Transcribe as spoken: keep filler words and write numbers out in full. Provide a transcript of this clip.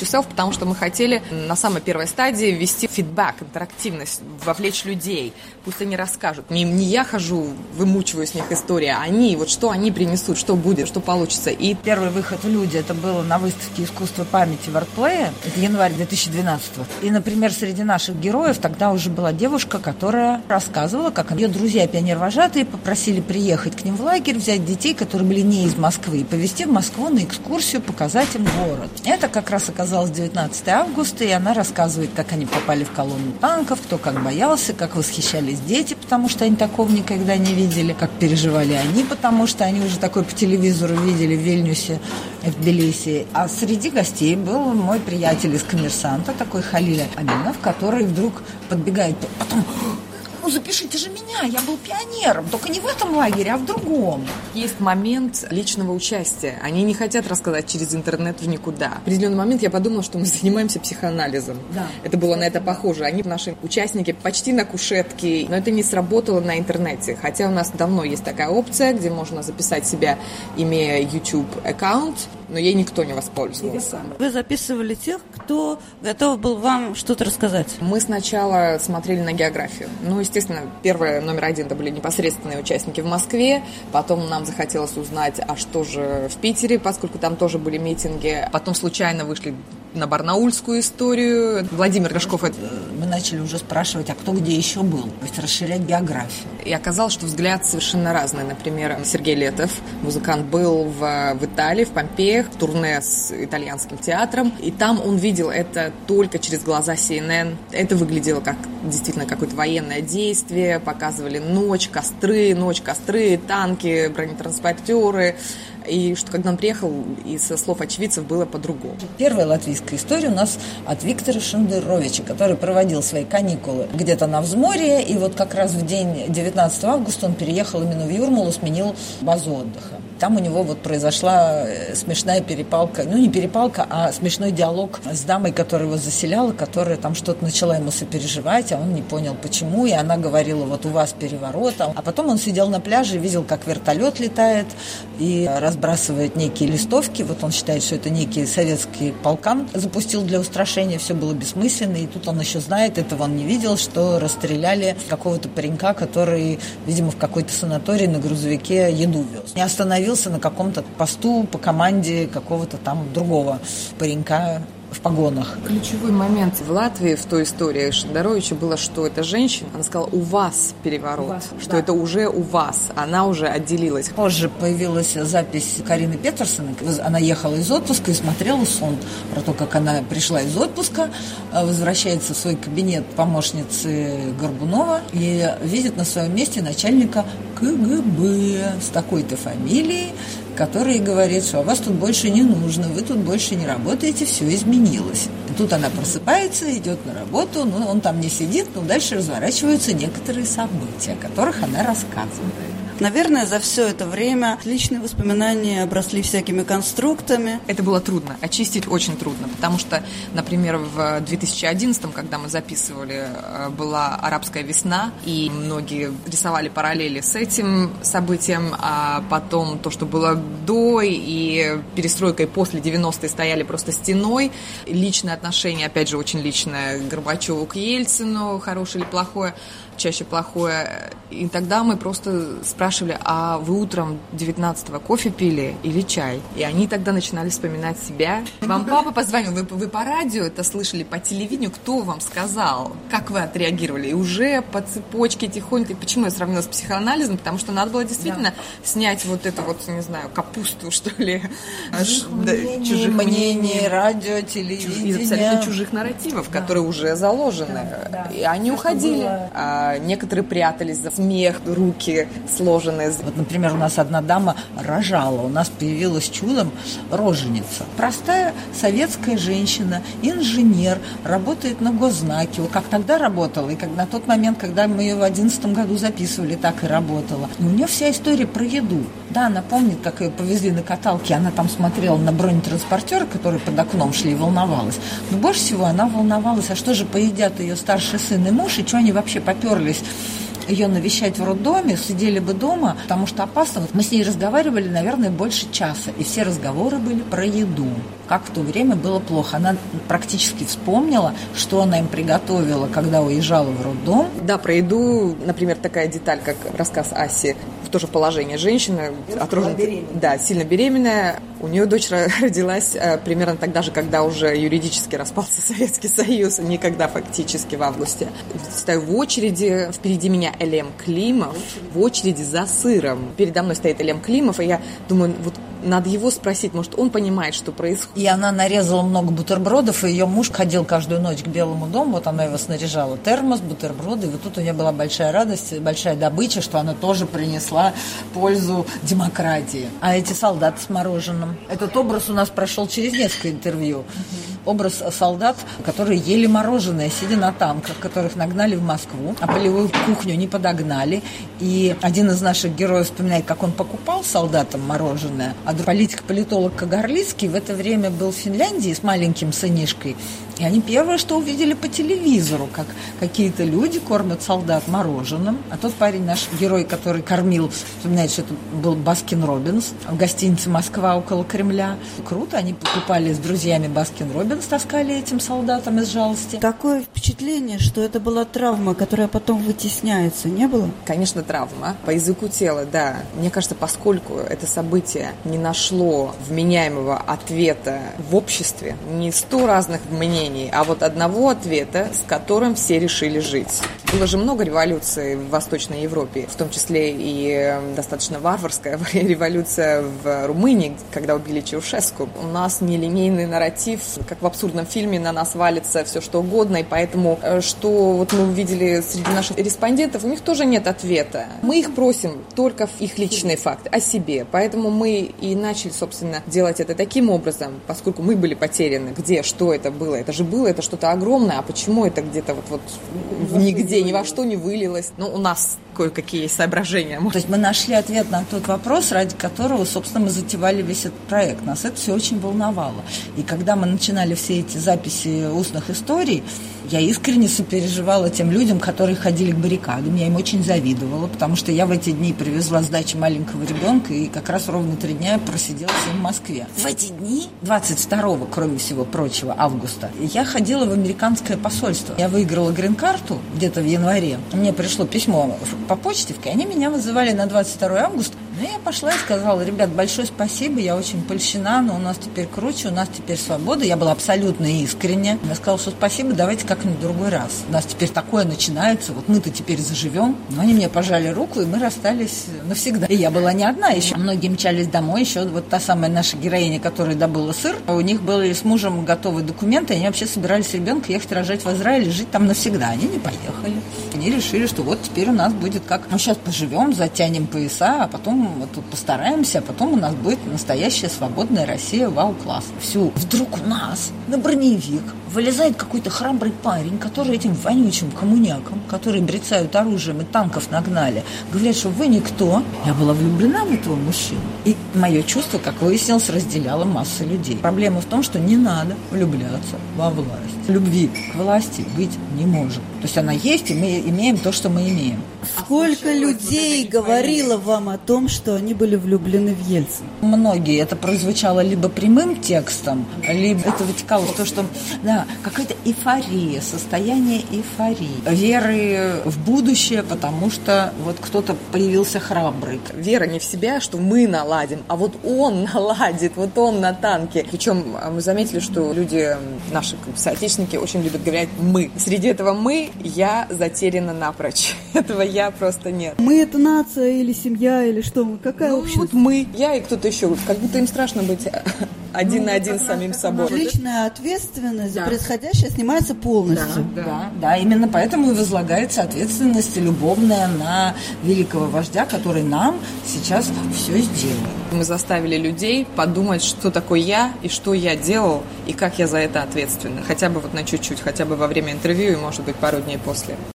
yourself, потому что мы хотели на самой первой стадии ввести фидбэк, интерактивность, вовлечь людей. Пусть они расскажут. Не, не я хожу, вымучиваю с них историю, а они, вот что они принесут, что будет, что получится. И первый выход в «Люди» это было на выставке искусства памяти в Артплее. Это январь две тысячи двенадцатого. И, например, среди наших героев тогда уже была девушка, которая рассказывала, как ее друзья пионервожатые попросили приехать к ним в лагерь, взять детей, которые были не из Москвы, и повезти в Москву на экскурсию, показать им город. Это как раз оказалось девятнадцатого августа, и она рассказывает, как они попали в колонну танков, кто как боялся, как восхищались дети, потому что они такого никогда не видели, как переживали они, потому что они уже такое по телевизору видели в Вильнюсе, в Тбилиси. А среди гостей был мой приятель из «Коммерсанта», такой Халиль Аминов, который вдруг подбегает, потом... Ну, запишите же меня, я был пионером, только не в этом лагере, а в другом. Есть момент личного участия. Они не хотят рассказать через интернет в никуда. В определенный момент я подумала, что мы занимаемся психоанализом. Да. Это было на это похоже. Они, наши участники, почти на кушетке, но это не сработало на интернете. Хотя у нас давно есть такая опция, где можно записать себя, имея YouTube-аккаунт, но ей никто не воспользовался. Вы записывали тех, кто готов был вам что-то рассказать? Мы сначала смотрели на географию. Ну, естественно, первое, номер один, это были непосредственные участники в Москве. Потом нам захотелось узнать, а что же в Питере, поскольку там тоже были митинги. Потом случайно вышли на барнаульскую историю. Владимир Рожков. Мы начали уже спрашивать, а кто где еще был, то есть расширять географию. И оказалось, что взгляд совершенно разный. Например, Сергей Летов, музыкант, был в, в Италии, в Помпеях, в турне с итальянским театром. И там он видел это только через глаза си эн эн. Это выглядело как действительно какое-то военное действие. Показывали ночь, костры, ночь, костры, танки, бронетранспортеры. И что когда он приехал, и со слов очевидцев было по-другому. Первая латвийская история у нас от Виктора Шендеровича, который проводил свои каникулы где-то на взморье, и вот как раз в день девятнадцатого августа он переехал именно в Юрмалу, сменил базу отдыха. Там у него вот произошла смешная перепалка, ну не перепалка, а смешной диалог с дамой, которая его заселяла, которая там что-то начала ему сопереживать, а он не понял почему, и она говорила, вот у вас переворот. А потом он сидел на пляже и видел, как вертолет летает и разбрасывает некие листовки. Вот он считает, что это некий советский полкан запустил для устрашения, все было бессмысленно, и тут он еще знает, этого он не видел, что расстреляли какого-то паренька, который, видимо, в какой-то санатории на грузовике еду вез. Не остановился на каком-то посту по команде какого-то там другого паренька в погонах. Ключевой момент в Латвии в той истории Шендеровича было, что эта женщина, она сказала, у вас переворот, у вас, что да. Это уже у вас, она уже отделилась. Позже появилась запись Карины Петерсон, она ехала из отпуска и смотрела сон про то, как она пришла из отпуска, возвращается в свой кабинет помощницы Горбунова и видит на своем месте начальника ка гэ бэ с такой-то фамилией, который говорит, что а вас тут больше не нужно, вы тут больше не работаете, все изменилось. И тут она просыпается, идет на работу, но он там не сидит, но дальше разворачиваются некоторые события, о которых она рассказывает. Наверное, за все это время личные воспоминания обросли всякими конструктами. Это было трудно, очистить очень трудно, потому что, например, в две тысячи одиннадцатом, когда мы записывали, была арабская весна, и многие рисовали параллели с этим событием, а потом то, что было до и перестройка и после девяностые стояли просто стеной. Личное отношение, опять же, очень личное к Горбачеву, к Ельцину, хорошее или плохое, чаще плохое. И тогда мы просто спрашивали, а вы утром девятнадцатого кофе пили или чай? И они тогда начинали вспоминать себя. Вам папа позвонил, вы, вы по радио это слышали, по телевидению, кто вам сказал? Как вы отреагировали? И уже по цепочке тихонько. Почему я сравнила с психоанализом? Потому что надо было действительно да. снять вот это вот, не знаю, капусту, что ли. Чужих мнений, чужих мнений, радио, телевидение. Из абсолютно чужих нарративов, да. которые уже заложены. Да, да. И они Все, уходили. А некоторые прятались за смех, руки сложенные. Вот, например, у нас одна дама рожала. У нас появилась чудом роженица. Простая советская женщина, инженер, работает на госзнаке. Как тогда работала, и как на тот момент, когда мы ее в одиннадцатом году записывали, так и работала. Но у нее вся история про еду. Да, она помнит, как ее повезли на каталке, она там смотрела на бронетранспортеры, которые под окном шли, и волновалась. Но больше всего она волновалась, а что же поедят ее старший сын и муж, и что они вообще поперлись ее навещать в роддоме, сидели бы дома, потому что опасно. Мы с ней разговаривали, наверное, больше часа, и все разговоры были про еду. Как в то время было плохо. Она практически вспомнила, что она им приготовила, когда уезжала в роддом. Да, про еду, например, такая деталь, как рассказ Аси, тоже в положении женщины, отружена, да, сильно беременная. У нее дочь родилась э, примерно тогда же, когда уже юридически распался Советский Союз, никогда фактически в августе. Стою в очереди, впереди меня Элем Климов, в очереди за сыром. Передо мной стоит Элем Климов, и я думаю, вот надо его спросить, может, он понимает, что происходит. И она нарезала много бутербродов, и ее муж ходил каждую ночь к Белому дому, вот она его снаряжала, термос, бутерброды, и вот тут у нее была большая радость, большая добыча, что она тоже принесла пользу демократии. А эти солдаты с мороженым. Этот образ у нас прошел через несколько интервью. Образ солдат, которые ели мороженое, сидя на танках, которых нагнали в Москву, а полевую кухню не подогнали. И один из наших героев вспоминает, как он покупал солдатам мороженое, а политик-политолог Кагарлицкий в это время был в Финляндии с маленьким сынишкой. И они первое, что увидели по телевизору, как какие-то люди кормят солдат мороженым. А тот парень, наш герой, который кормил, вспоминает, что это был Баскин Роббинс в гостинице «Москва» около Кремля. Круто, они покупали с друзьями Баскин Роббинс, таскали этим солдатам из жалости. Такое впечатление, что это была травма, которая потом вытесняется, не было? Конечно, травма. По языку тела, да. Мне кажется, поскольку это событие не нашло вменяемого ответа в обществе, не сто разных мнений, а вот одного ответа, с которым все решили жить. Было же много революций в Восточной Европе, в том числе и достаточно варварская революция в Румынии, когда убили Чаушеску. У нас нелинейный нарратив, как в абсурдном фильме, на нас валится все что угодно, и поэтому, что вот мы увидели среди наших респондентов, у них тоже нет ответа. Мы их просим только в их личные факты, о себе. Поэтому мы и начали, собственно, делать это таким образом, поскольку мы были потеряны. Где, что это было? Это же было, это что-то огромное, а почему это где-то вот, вот нигде, ни во что не вылилось? Ну, у нас кое-какие есть соображения. То есть мы нашли ответ на тот вопрос, ради которого, собственно, мы затевали весь этот проект. Нас это все очень волновало. И когда мы начинали все эти записи устных историй, я искренне сопереживала тем людям, которые ходили к баррикадам. Я им очень завидовала, потому что я в эти дни привезла с дачи маленького ребенка, и как раз ровно три дня просидела с ним в Москве. В эти дни, двадцать второго, кроме всего прочего, августа, я ходила в американское посольство. Я выиграла грин-карту где-то в январе. Мне пришло письмо по почте, и они меня вызывали на двадцать второе августа. Ну, я пошла и сказала: ребят, большое спасибо, я очень польщена, но у нас теперь круче, у нас теперь свобода. Я была абсолютно искренне. Я сказала, что спасибо, давайте как-нибудь в другой раз. У нас теперь такое начинается, вот мы-то теперь заживем. Но они мне пожали руку, и мы расстались навсегда. И я была не одна еще. Многие мчались домой, еще вот та самая наша героиня, которая добыла сыр. У них были с мужем готовые документы, они вообще собирались ребенка ехать рожать в Израиль и жить там навсегда. Они не поехали. Они решили, что вот теперь у нас будет как... Ну, сейчас поживем, затянем пояса, а потом вот тут постараемся, а потом у нас будет настоящая свободная Россия, вау-класс. Все. Вдруг у нас на броневик вылезает какой-то храбрый парень, который этим вонючим коммунякам, которые брецают оружием и танков нагнали, говорят, что вы никто. Я была влюблена в этого мужчину. И мое чувство, как выяснилось, разделяло масса людей. Проблема в том, что не надо влюбляться во власть. Любви к власти быть не может. То есть она есть, и мы имеем то, что мы имеем. Сколько людей говорило вам о том, что они были влюблены в Ельцина? Многие. Это прозвучало либо прямым текстом, либо это вытекало в то, что да, какая-то эйфория, состояние эйфории, веры в будущее, потому что вот кто-то появился храбрый. Вера не в себя, что мы наладим, а вот он наладит, вот он на танке. Причем мы заметили, что люди, наши соотечественники, очень любят говорить «мы». Среди этого «мы» я затеряна напрочь. Этого я просто нет. Мы — это нация или семья, или что? Какая ну, общность? Вот мы, я и кто-то еще. Как будто им страшно быть один ну, на один с самим собой. Личная ответственность да. за происходящее снимается полностью. Да, да. да, именно поэтому и возлагается ответственность любовная на великого вождя, который нам сейчас все сделает. Мы заставили людей подумать, что такое я и что я делал, и как я за это ответственна. Хотя бы вот на чуть-чуть, хотя бы во время интервью и, может быть, пару дней после.